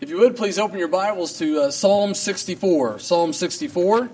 If you would, please open your Bibles to Psalm 64. Psalm 64.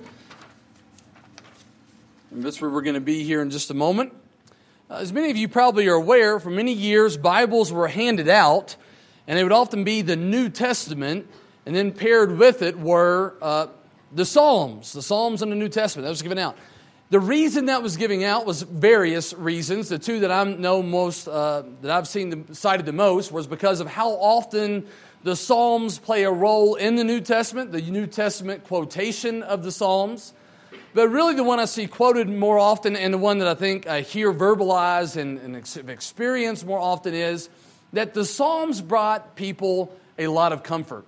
And that's where we're going to be here in just a moment. As many of you probably are aware, for many years, Bibles were handed out, and they would often be the New Testament, and then paired with it were the Psalms in the New Testament. That was given out. The reason that was giving out was various reasons. The two that I know most, that I've seen cited the most, was because of how often the Psalms play a role in the New Testament, the New Testament quotation of the Psalms. But really the one I see quoted more often, and the one that I think I hear verbalized and experienced more often, is that the Psalms brought people a lot of comfort.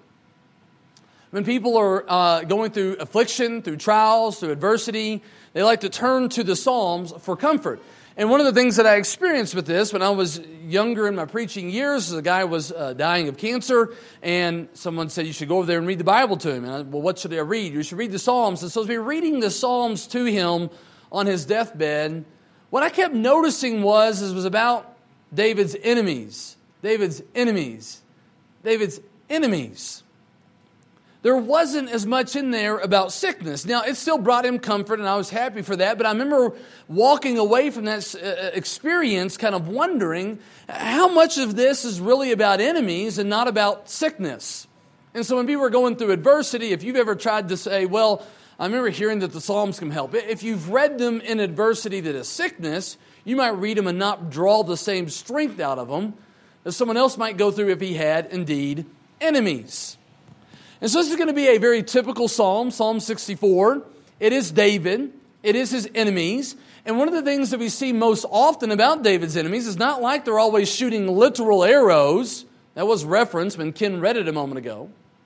When people are going through affliction, through trials, through adversity, they like to turn to the Psalms for comfort. And one of the things that I experienced with this when I was younger in my preaching years, a guy was dying of cancer, and someone said, you should go over there and read the Bible to him. And I, well, what should I read? You should read the Psalms. And so as we were reading the Psalms to him on his deathbed, what I kept noticing was about David's enemies. David's enemies. David's enemies. There wasn't as much in there about sickness. Now, it still brought him comfort, and I was happy for that. But I remember walking away from that experience kind of wondering how much of this is really about enemies and not about sickness. And so when people are going through adversity, if you've ever tried to say, well, I remember hearing that the Psalms can help. If you've read them in adversity that is sickness, you might read them and not draw the same strength out of them as someone else might go through if he had, indeed, enemies. And so this is going to be a very typical psalm, Psalm 64. It is David. It is his enemies. And one of the things that we see most often about David's enemies is not like they're always shooting literal arrows. That was referenced when Ken read it a moment ago.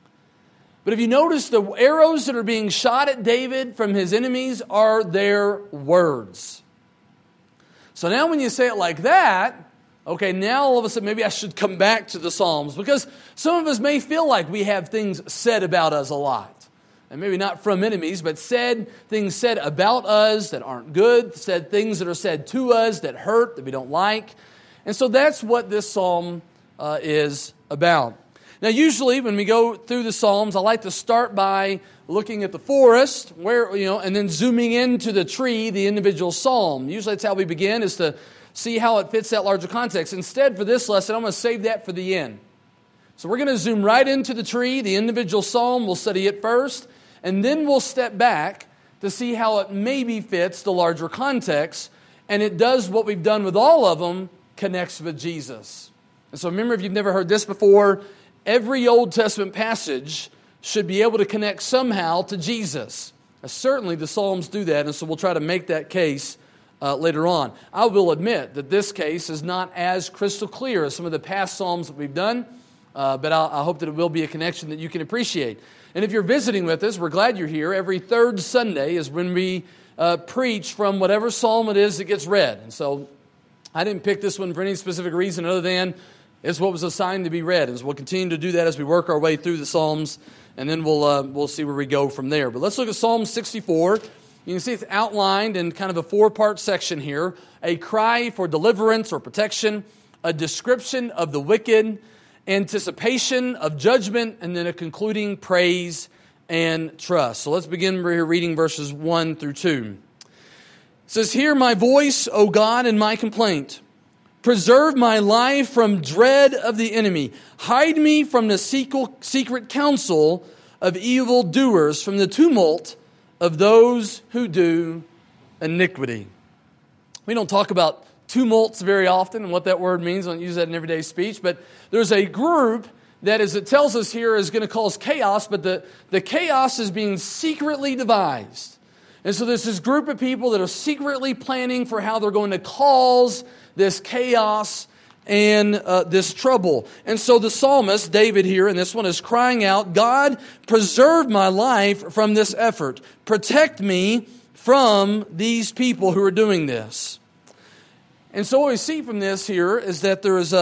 But if you notice, the arrows that are being shot at David from his enemies are their words. So now when you say it like that, okay, now all of a sudden maybe I should come back to the Psalms, because some of us may feel like we have things said about us a lot. And maybe not from enemies, but things said about us that aren't good, things that are said to us that hurt, that we don't like. And so that's what this psalm is about. Now usually when we go through the Psalms, I like to start by looking at the forest, and then zooming into the tree, the individual psalm. Usually that's how we begin, is to see how it fits that larger context. Instead, for this lesson, I'm going to save that for the end. So we're going to zoom right into the tree, the individual psalm. We'll study it first, and then we'll step back to see how it maybe fits the larger context, and it does what we've done with all of them, connects with Jesus. And so remember, if you've never heard this before, every Old Testament passage should be able to connect somehow to Jesus. Certainly the Psalms do that, and so we'll try to make that case later on. I will admit that this case is not as crystal clear as some of the past Psalms that we've done, but I hope that it will be a connection that you can appreciate. And if you're visiting with us, we're glad you're here. Every third Sunday is when we preach from whatever psalm it is that gets read. And so I didn't pick this one for any specific reason other than it's what was assigned to be read. And so we'll continue to do that as we work our way through the Psalms, and then we'll see where we go from there. But let's look at Psalm 64. You can see it's outlined in kind of a four-part section here. A cry for deliverance or protection, a description of the wicked, anticipation of judgment, and then a concluding praise and trust. So let's begin reading verses 1 through 2. It says, "Hear my voice, O God, in my complaint. Preserve my life from dread of the enemy. Hide me from the secret counsel of evildoers, from the tumult of those who do iniquity." We don't talk about tumults very often and what that word means. I don't use that in everyday speech. But there's a group that, as it tells us here, is going to cause chaos. But the chaos is being secretly devised. And so there's this group of people that are secretly planning for how they're going to cause this chaos and this trouble. And so the psalmist, David here, and this one is crying out, God, preserve my life from this effort. Protect me from these people who are doing this. And so what we see from this here is that there is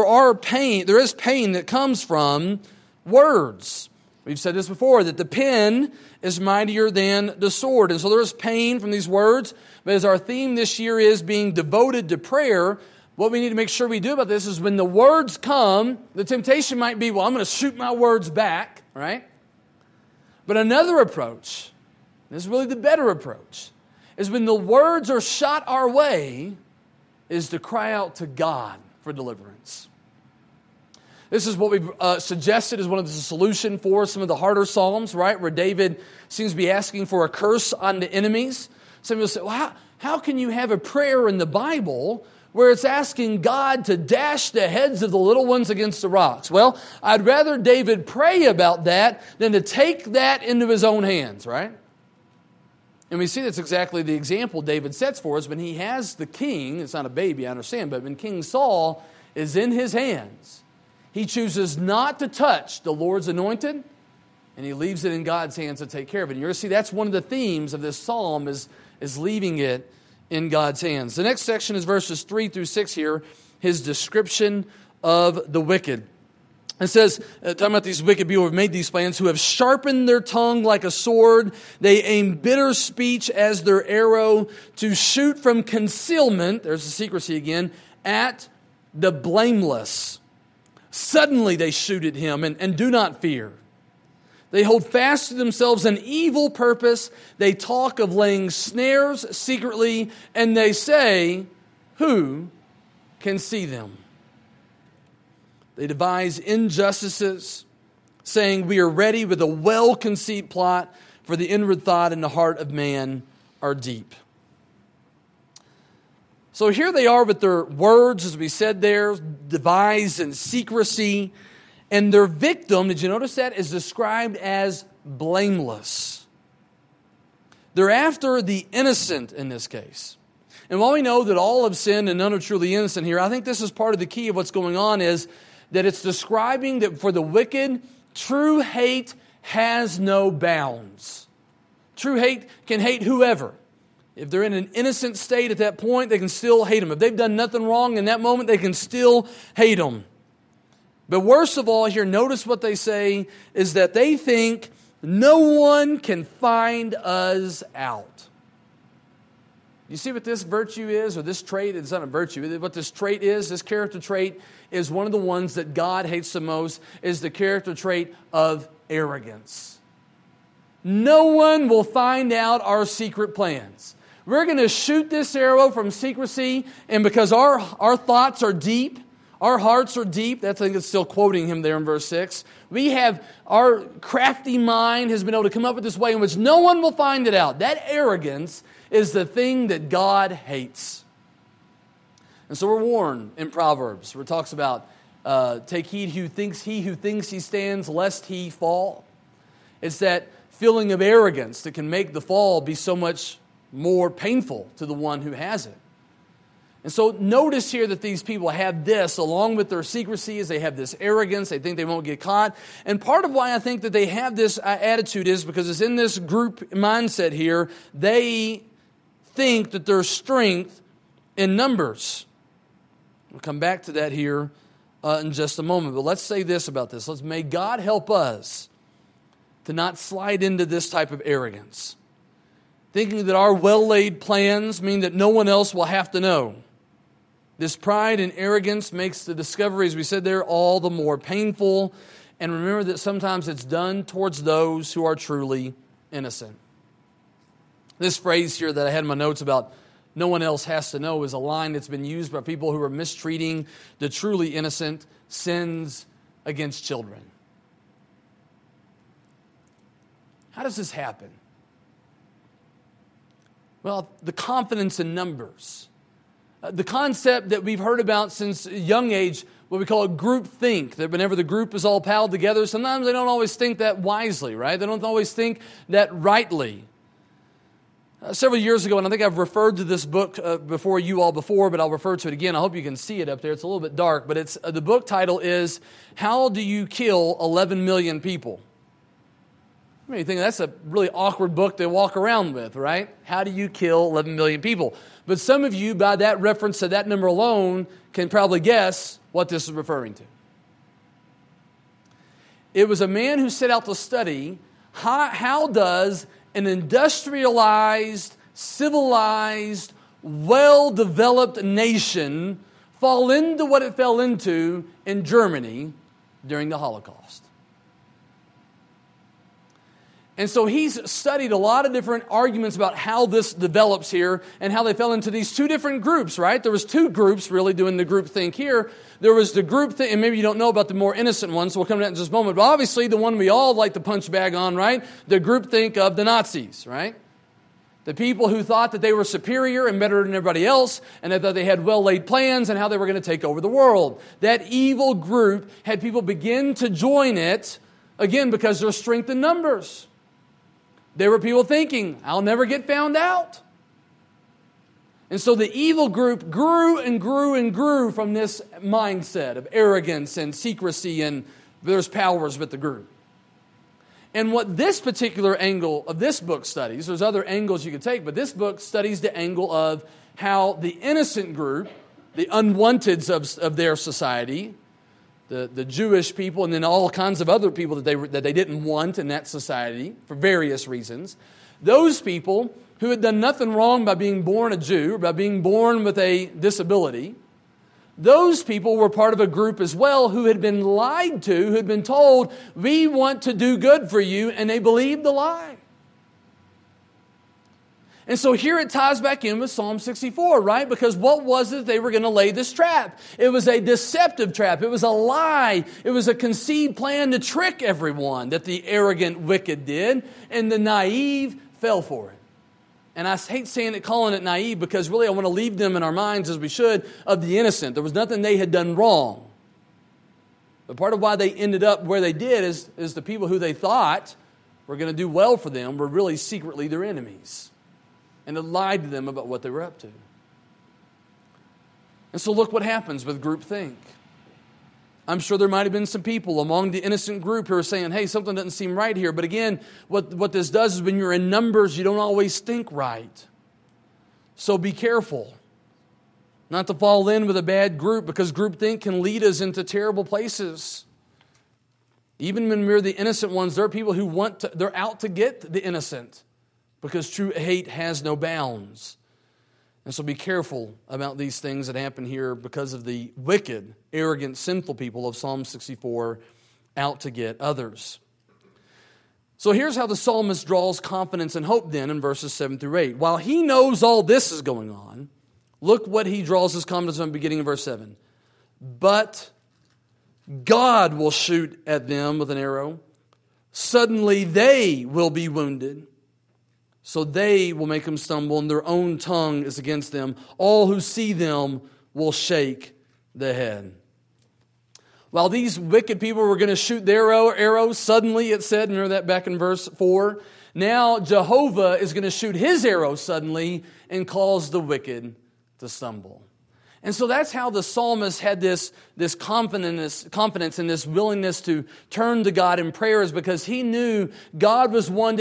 pain that comes from words. We've said this before, that the pen is mightier than the sword. And so there is pain from these words. But as our theme this year is being devoted to prayer, what we need to make sure we do about this is when the words come, the temptation might be, well, I'm going to shoot my words back, right? But another approach, this is really the better approach, is when the words are shot our way, is to cry out to God for deliverance. This is what we've suggested as one of the solution for some of the harder Psalms, right? Where David seems to be asking for a curse on the enemies. Some people say, well, how can you have a prayer in the Bible where it's asking God to dash the heads of the little ones against the rocks? Well, I'd rather David pray about that than to take that into his own hands, right? And we see that's exactly the example David sets for us when he has the king, it's not a baby, I understand, but when King Saul is in his hands, he chooses not to touch the Lord's anointed, and he leaves it in God's hands to take care of it. And you're going to see that's one of the themes of this psalm is leaving it in God's hands. The next section is verses 3 through 6 here, his description of the wicked. It says, talking about these wicked people who have made these plans, who have sharpened their tongue like a sword. They aim bitter speech as their arrow to shoot from concealment, there's the secrecy again, at the blameless. Suddenly they shoot at him and do not fear. They hold fast to themselves an evil purpose. They talk of laying snares secretly, and they say, who can see them? They devise injustices, saying, we are ready with a well-conceived plot, for the inward thought and the heart of man are deep. So here they are with their words, as we said there, devised in secrecy. And their victim, did you notice that, is described as blameless. They're after the innocent in this case. And while we know that all have sinned and none are truly innocent here, I think this is part of the key of what's going on is that it's describing that for the wicked, true hate has no bounds. True hate can hate whoever. If they're in an innocent state at that point, they can still hate them. If they've done nothing wrong in that moment, they can still hate them. But worst of all here, notice what they say is that they think no one can find us out. You see what this virtue is, or this trait? It's not a virtue. What this trait is, this character trait, is one of the ones that God hates the most, is the character trait of arrogance. No one will find out our secret plans. We're going to shoot this arrow from secrecy, and because our thoughts are deep, our hearts are deep. I think it's still quoting him there in verse 6. We have, our crafty mind has been able to come up with this way in which no one will find it out. That arrogance is the thing that God hates. And so we're warned in Proverbs where it talks about take heed he who thinks he stands lest he fall. It's that feeling of arrogance that can make the fall be so much more painful to the one who has it. And so notice here that these people have this, along with their secrecy, is they have this arrogance. They think they won't get caught. And part of why I think that they have this attitude is because it's in this group mindset here. They think that there's strength in numbers. We'll come back to that here in just a moment. But let's say this about this. May God help us to not slide into this type of arrogance, thinking that our well-laid plans mean that no one else will have to know. This pride and arrogance makes the discovery, as we said there, all the more painful. And remember that sometimes it's done towards those who are truly innocent. This phrase here that I had in my notes about no one else has to know is a line that's been used by people who are mistreating the truly innocent, sins against children. How does this happen? Well, the confidence in numbers. The concept that we've heard about since a young age, what we call a group think, that whenever the group is all palled together, sometimes they don't always think that wisely, right? They don't always think that rightly. Several years ago, and I think I've referred to this book before you all before, but I'll refer to it again. I hope you can see it up there. It's a little bit dark, but it's the book title is How Do You Kill 11 Million People? I mean, you think that's a really awkward book to walk around with, right? How do you kill 11 million people? But some of you, by that reference to that number alone, can probably guess what this is referring to. It was a man who set out to study how does an industrialized, civilized, well-developed nation fall into what it fell into in Germany during the Holocaust. And so he's studied a lot of different arguments about how this develops here and how they fell into these two different groups, right? There was two groups really doing the group think here. There was the group think, and maybe you don't know about the more innocent ones, so we'll come to that in just a moment. But obviously the one we all like to punch bag on, right? The group think of the Nazis, right? The people who thought that they were superior and better than everybody else, and that they had well-laid plans and how they were going to take over the world. That evil group had people begin to join it, again, because there's strength in numbers. There were people thinking, I'll never get found out. And so the evil group grew and grew and grew from this mindset of arrogance and secrecy, and there's powers with the group. And what this particular angle of this book studies, there's other angles you could take, but this book studies the angle of how the innocent group, the unwanteds of their society, the Jewish people, and then all kinds of other people that they didn't want in that society for various reasons. Those people who had done nothing wrong by being born a Jew, by being born with a disability, those people were part of a group as well who had been lied to, who had been told, we want to do good for you, and they believed the lie. And so here it ties back in with Psalm 64, right? Because what was it they were going to lay this trap? It was a deceptive trap. It was a lie. It was a conceived plan to trick everyone that the arrogant wicked did, and the naive fell for it. And I hate calling it naive, because really I want to leave them in our minds, as we should, of the innocent. There was nothing they had done wrong. But part of why they ended up where they did is the people who they thought were going to do well for them were really secretly their enemies. And it lied to them about what they were up to. And so look what happens with groupthink. I'm sure there might have been some people among the innocent group who are saying, hey, something doesn't seem right here. But again, what this does is when you're in numbers, you don't always think right. So be careful not to fall in with a bad group, because groupthink can lead us into terrible places. Even when we're the innocent ones, there are people who they're out to get the innocent, because true hate has no bounds. And so be careful about these things that happen here because of the wicked, arrogant, sinful people of Psalm 64 out to get others. So here's how the psalmist draws confidence and hope then in verses 7 through 8. While he knows all this is going on, look what he draws his confidence on beginning in verse 7. But God will shoot at them with an arrow. Suddenly they will be wounded. So they will make them stumble, and their own tongue is against them. All who see them will shake the head. While these wicked people were going to shoot their arrows, suddenly it said, remember that back in verse 4, now Jehovah is going to shoot his arrow suddenly and cause the wicked to stumble. And so that's how the psalmist had this confidence and this willingness to turn to God in prayer, is because he knew God was one